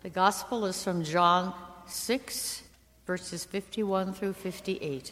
The Gospel is from John 6, verses 51 through 58.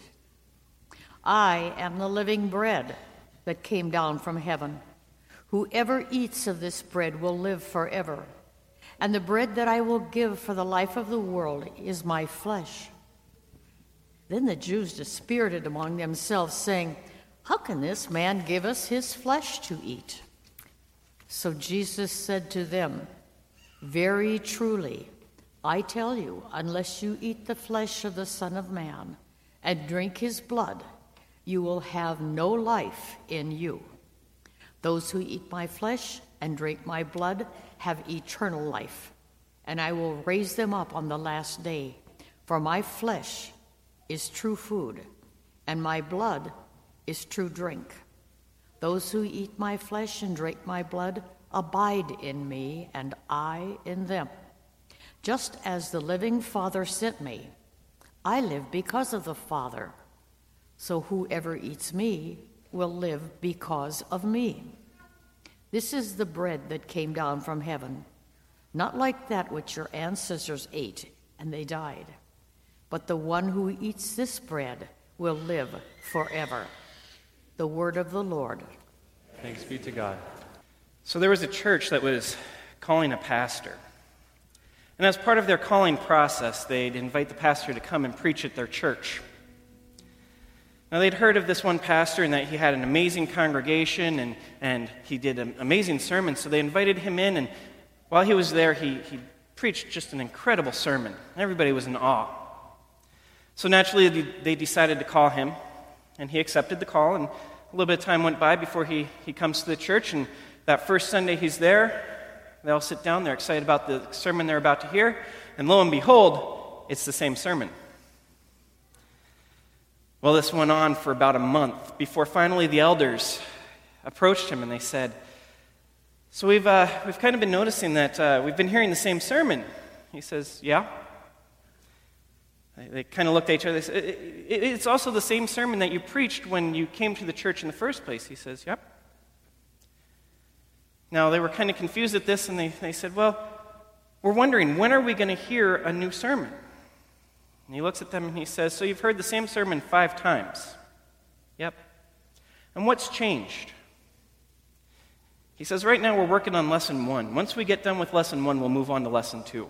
I am the living bread that came down from heaven. Whoever eats of this bread will live forever. And the bread that I will give for the life of the world is my flesh. Then the Jews disputed among themselves, saying, How can this man give us his flesh to eat? So Jesus said to them, Very truly, I tell you, unless you eat the flesh of the Son of Man and drink his blood, you will have no life in you. Those who eat my flesh and drink my blood have eternal life, and I will raise them up on the last day. For my flesh is true food, and my blood is true drink. Those who eat my flesh and drink my blood abide in me, and I in them. Just as the living Father sent me, I live because of the Father. So whoever eats me will live because of me. This is the bread that came down from heaven, not like that which your ancestors ate, and they died. But the one who eats this bread will live forever. The word of the Lord. Thanks be to God. So there was a church that was calling a pastor. And as part of their calling process, they'd invite the pastor to come and preach at their church. Now, they'd heard of this one pastor and that he had an amazing congregation and he did an amazing sermon, so they invited him in, and while he was there, he preached just an incredible sermon. Everybody was in awe. So naturally, they decided to call him, and he accepted the call, and a little bit of time went by before he comes to the church, and that first Sunday he's there, they all sit down, they're excited about the sermon they're about to hear, and lo and behold, it's the same sermon. Well, this went on for about a month before finally the elders approached him and they said, So we've kind of been noticing that we've been hearing the same sermon. He says, Yeah. They kind of looked at each other. They said, It's also the same sermon that you preached when you came to the church in the first place. He says, Yep. Now, they were kind of confused at this, and they said, Well, we're wondering, when are we going to hear a new sermon? And he looks at them and he says, So you've heard the same sermon 5 times? Yep. And what's changed? He says, Right now we're working on lesson 1. Once we get done with lesson 1, we'll move on to lesson 2.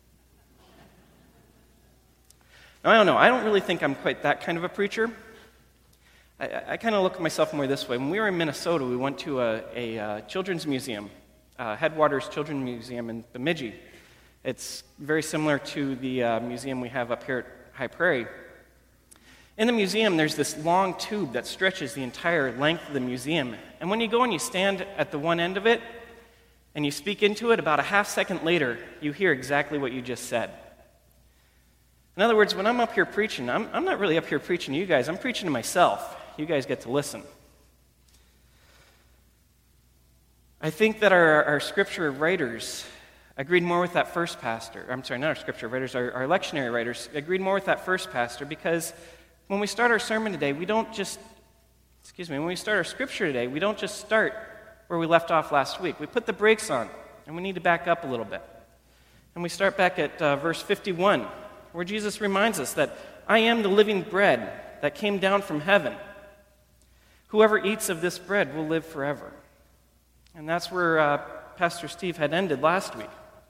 Now, I don't know. I don't really think I'm quite that kind of a preacher. I kind of look at myself more this way. When we were in Minnesota, we went to a children's museum, Headwaters Children's Museum in Bemidji. It's very similar to the museum we have up here at High Prairie. In the museum, there's this long tube that stretches the entire length of the museum. And when you go and you stand at the one end of it, and you speak into it, about a half second later, you hear exactly what you just said. In other words, when I'm up here preaching, I'm not really up here preaching to you guys. I'm preaching to myself. You guys get to listen. I think that our scripture writers agreed more with that first pastor. I'm sorry, not our scripture writers, our lectionary writers agreed more with that first pastor, because when we start our sermon today, when we start our scripture today, we don't just start where we left off last week. We put the brakes on, and we need to back up a little bit. And we start back at verse 51, where Jesus reminds us that I am the living bread that came down from heaven. Whoever eats of this bread will live forever. And that's where Pastor Steve had ended last week.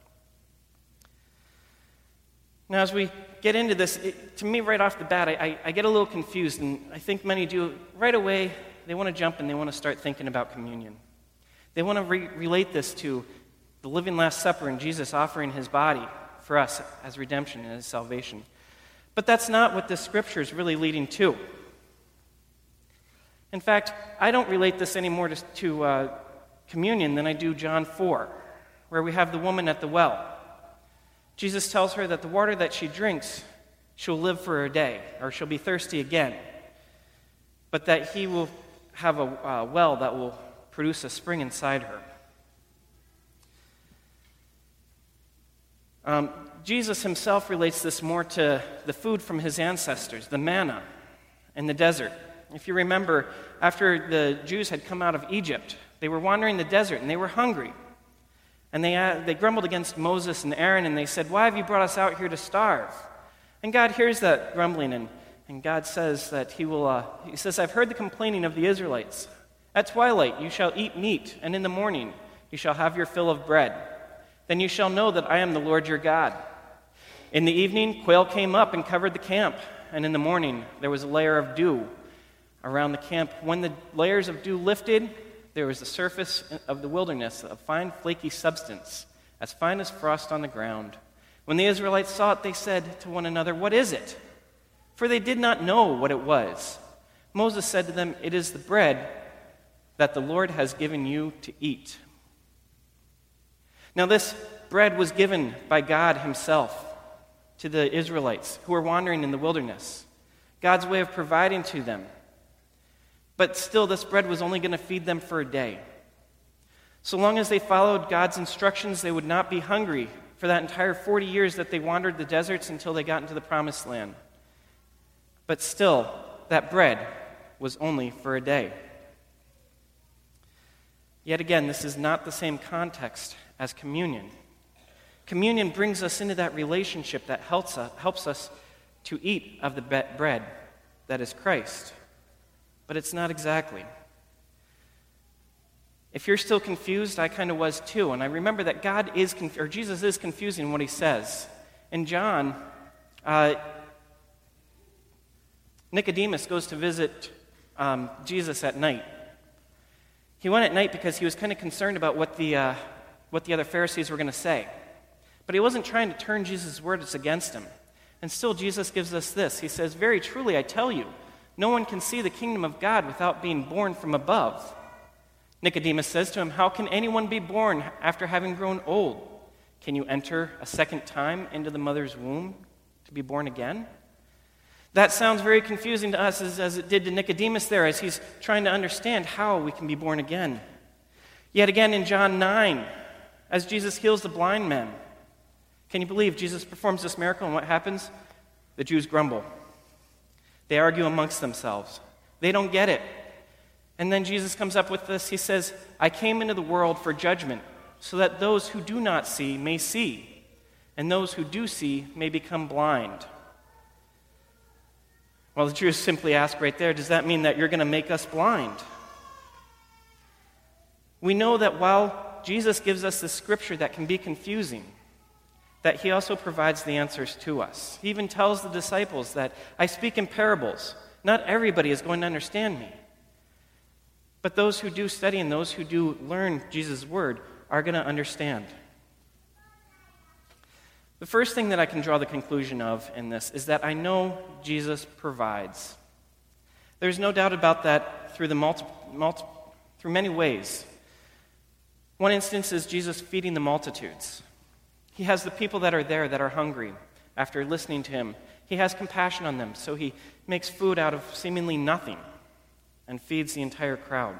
Now, as we get into this, to me, right off the bat, I get a little confused, and I think many do. Right away, they want to jump and they want to start thinking about communion. They want to relate this to the living Last Supper and Jesus offering his body for us as redemption and as salvation. But that's not what this scripture is really leading to. In fact, I don't relate this any more to communion than I do John 4, where we have the woman at the well. Jesus tells her that the water that she drinks, she'll live for a day, or she'll be thirsty again, but that he will have a well that will produce a spring inside her. Jesus himself relates this more to the food from his ancestors, the manna in the desert. If you remember, after the Jews had come out of Egypt, they were wandering the desert and they were hungry. And they grumbled against Moses and Aaron, and they said, "Why have you brought us out here to starve?" And God hears that grumbling, and God says that He says, "I've heard the complaining of the Israelites. At twilight you shall eat meat, and in the morning you shall have your fill of bread. Then you shall know that I am the Lord your God." In the evening, quail came up and covered the camp, and in the morning there was a layer of dew around the camp. When the layers of dew lifted, there was the surface of the wilderness, a fine flaky substance, as fine as frost on the ground. When the Israelites saw it, they said to one another, "What is it?" For they did not know what it was. Moses said to them, "It is the bread that the Lord has given you to eat." Now this bread was given by God Himself to the Israelites who were wandering in the wilderness, God's way of providing to them. But still, this bread was only going to feed them for a day. So long as they followed God's instructions, they would not be hungry for that entire 40 years that they wandered the deserts until they got into the promised land. But still, that bread was only for a day. Yet again, this is not the same context as communion. Communion brings us into that relationship that helps us to eat of the bread that is Christ. But it's not exactly. If you're still confused, I kind of was too. And I remember that Jesus is confusing what He says. In John, Nicodemus goes to visit Jesus at night. He went at night because he was kind of concerned about what the other Pharisees were going to say. But he wasn't trying to turn Jesus' words against him. And still, Jesus gives us this. He says, "Very truly, I tell you, no one can see the kingdom of God without being born from above." Nicodemus says to him, "How can anyone be born after having grown old? Can you enter a second time into the mother's womb to be born again?" That sounds very confusing to us as it did to Nicodemus there, as he's trying to understand how we can be born again. Yet again in John 9, as Jesus heals the blind man, can you believe Jesus performs this miracle, and what happens? The Jews grumble. They argue amongst themselves. They don't get it. And then Jesus comes up with this. He says, "I came into the world for judgment, so that those who do not see may see, and those who do see may become blind." Well, the Jews simply ask right there, does that mean that you're going to make us blind? We know that while Jesus gives us this scripture that can be confusing, that He also provides the answers to us. He even tells the disciples that I speak in parables. Not everybody is going to understand me. But those who do study and those who do learn Jesus' word are going to understand. The first thing that I can draw the conclusion of in this is that I know Jesus provides. There's no doubt about that through through many ways. One instance is Jesus feeding the multitudes. He has the people that are there that are hungry after listening to Him. He has compassion on them, so He makes food out of seemingly nothing and feeds the entire crowd.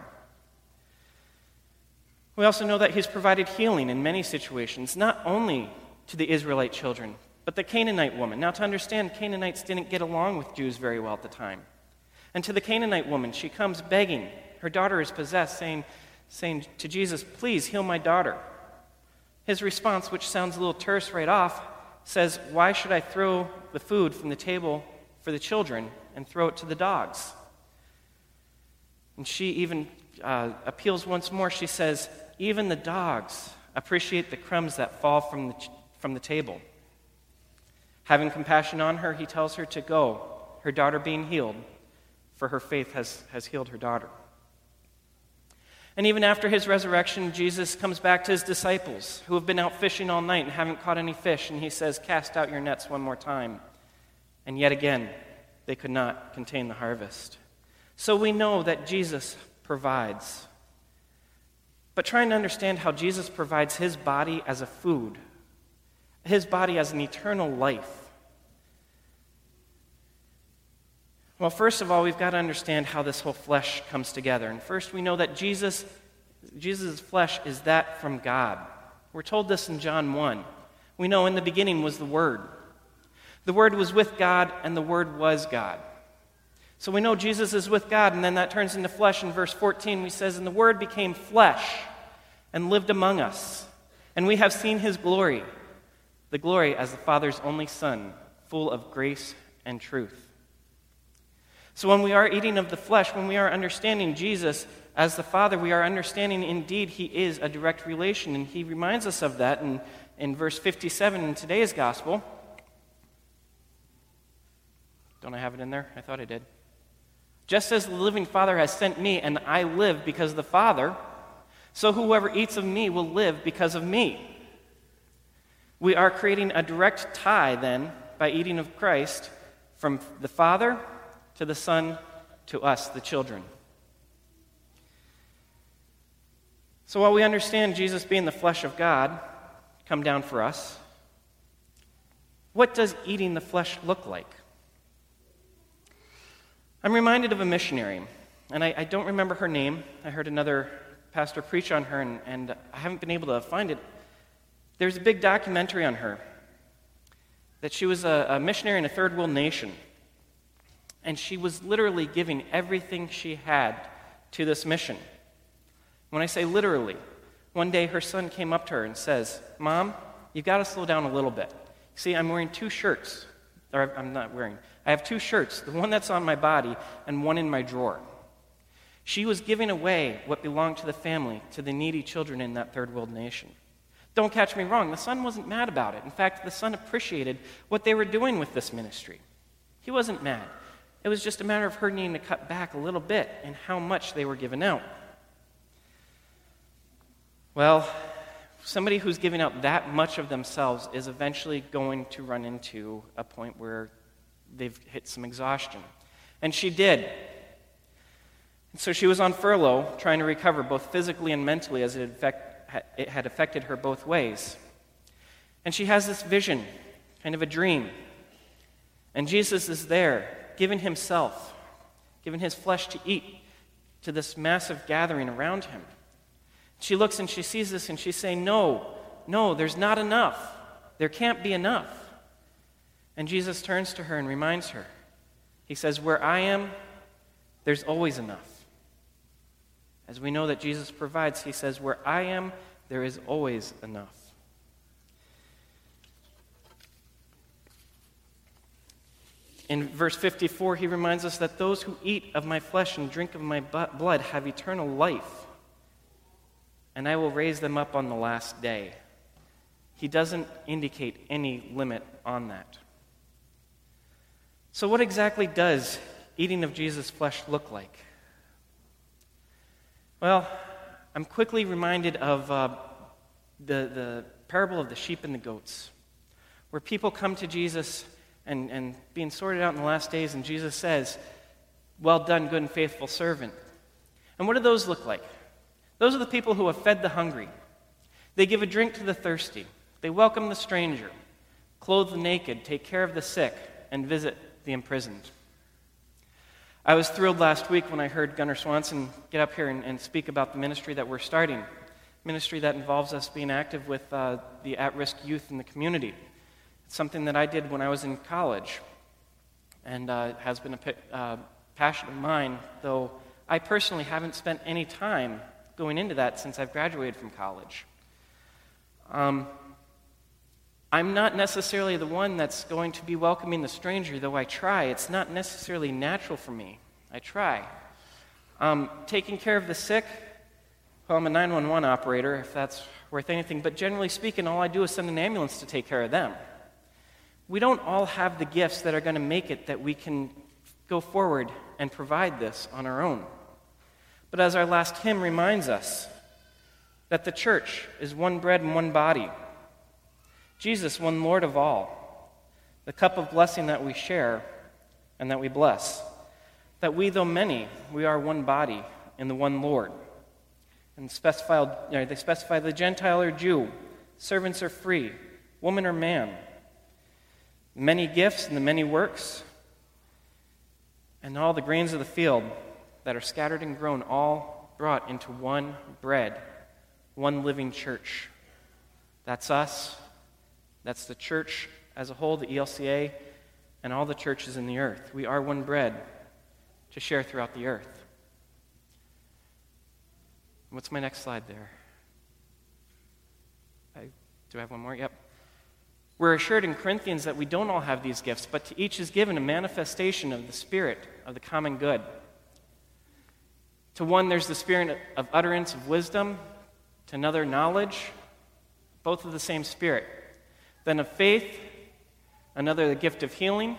We also know that He's provided healing in many situations, not only to the Israelite children, but the Canaanite woman. Now, to understand, Canaanites didn't get along with Jews very well at the time. And to the Canaanite woman, she comes begging. Her daughter is possessed, saying to Jesus, "Please heal my daughter." His response, which sounds a little terse right off, says, "Why should I throw the food from the table for the children and throw it to the dogs?" And she even appeals once more. She says, "Even the dogs appreciate the crumbs that fall from the table." Having compassion on her, He tells her to go, her daughter being healed, for her faith has healed her daughter. And even after His resurrection, Jesus comes back to His disciples who have been out fishing all night and haven't caught any fish, and He says, "Cast out your nets one more time." And yet again, they could not contain the harvest. So we know that Jesus provides. But trying to understand how Jesus provides His body as a food, His body as an eternal life. Well, first of all, we've got to understand how this whole flesh comes together. And first, we know that Jesus' flesh is that from God. We're told this in John 1. We know in the beginning was the Word. The Word was with God, and the Word was God. So we know Jesus is with God, and then that turns into flesh. In verse 14, we says, "And the Word became flesh and lived among us. And we have seen his glory, the glory as the Father's only Son, full of grace and truth. So when we are eating of the flesh, when we are understanding Jesus as the Father, we are understanding indeed he is a direct relation. And he reminds us of that in verse 57 in today's gospel. Don't I have it in there? I thought I did. Just as the living Father has sent me, and I live because of the Father, so whoever eats of me will live because of me. We are creating a direct tie, then, by eating of Christ, from the Father to the Son to us, the children. So while we understand Jesus being the flesh of God, come down for us, what does eating the flesh look like? I'm reminded of a missionary, and I don't remember her name. I heard another pastor preach on her, and I haven't been able to find it. There's a big documentary on her, that she was a missionary in a third world nation, and she was literally giving everything she had to this mission. When I say literally, one day her son came up to her and says, "Mom, you've got to slow down a little bit. See, I'm wearing two shirts. Or I'm not wearing. I have two shirts, the one that's on my body and one in my drawer." She was giving away what belonged to the family, to the needy children in that third world nation. Don't catch me wrong, the son wasn't mad about it. In fact, the son appreciated what they were doing with this ministry. He wasn't mad. It was just a matter of her needing to cut back a little bit in how much they were giving out. Well, somebody who's giving out that much of themselves is eventually going to run into a point where they've hit some exhaustion. And she did. And so she was on furlough, trying to recover both physically and mentally, as it had affected her both ways. And she has this vision, kind of a dream. And Jesus is there, giving himself, giving his flesh to eat to this massive gathering around him. She looks and she sees this and she's saying, no, there's not enough. There can't be enough. And Jesus turns to her and reminds her. He says, where I am, there's always enough. As we know that Jesus provides, he says, where I am, there is always enough. In verse 54, he reminds us that those who eat of my flesh and drink of my blood have eternal life, and I will raise them up on the last day. He doesn't indicate any limit on that. So what exactly does eating of Jesus' flesh look like? Well, I'm quickly reminded of the parable of the sheep and the goats, where people come to Jesus and being sorted out in the last days, and Jesus says, well done, good and faithful servant. And what do those look like? Those are the people who have fed the hungry. They give a drink to the thirsty. They welcome the stranger, clothe the naked, take care of the sick, and visit the imprisoned. I was thrilled last week when I heard Gunnar Swanson get up here and speak about the ministry that we're starting, ministry that involves us being active with the at-risk youth in the community. It's something that I did when I was in college and has been a passion of mine, though I personally haven't spent any time going into that since I've graduated from college. I'm not necessarily the one that's going to be welcoming the stranger, though I try. It's not necessarily natural for me. I try. Taking care of the sick, well, I'm a 911 operator, if that's worth anything, but generally speaking, all I do is send an ambulance to take care of them. We don't all have the gifts that are going to make it that we can go forward and provide this on our own. But as our last hymn reminds us, that the church is one bread and one body. Jesus, one Lord of all. The cup of blessing that we share and that we bless. That we, though many, we are one body in the one Lord. And they specify the Gentile or Jew, servants or free, woman or man. Many gifts and the many works, and all the grains of the field that are scattered and grown, all brought into one bread, one living church. That's us. That's the church as a whole, the ELCA, and all the churches in the earth. We are one bread to share throughout the earth. What's my next slide there? Do I have one more? Yep. We're assured in Corinthians that we don't all have these gifts, but to each is given a manifestation of the Spirit of the common good. To one, there's the spirit of utterance of wisdom, to another, knowledge, both of the same Spirit. Then of faith, another, the gift of healing,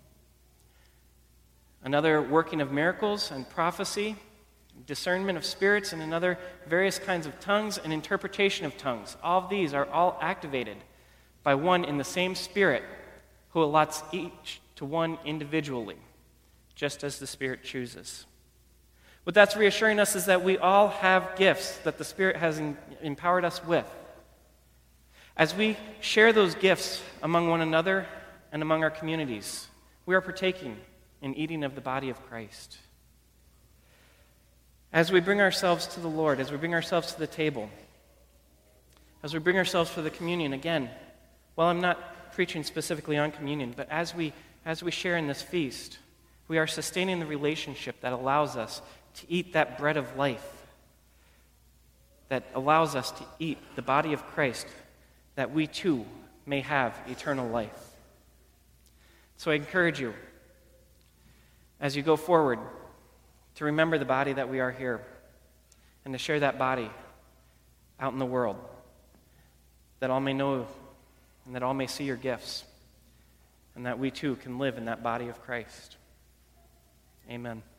another, working of miracles and prophecy, discernment of spirits, and another, various kinds of tongues and interpretation of tongues. All of these are all activated by one in the same Spirit who allots each to one individually, just as the Spirit chooses. What that's reassuring us is that we all have gifts that the Spirit has empowered us with. As we share those gifts among one another and among our communities, we are partaking in eating of the body of Christ. As we bring ourselves to the Lord, as we bring ourselves to the table, as we bring ourselves for the communion, again, while I'm not preaching specifically on communion, but as we share in this feast, we are sustaining the relationship that allows us to eat that bread of life, that allows us to eat the body of Christ, that we too may have eternal life. So I encourage you, as you go forward, to remember the body that we are here and to share that body out in the world, that all may know and that all may see your gifts, and that we too can live in that body of Christ. Amen.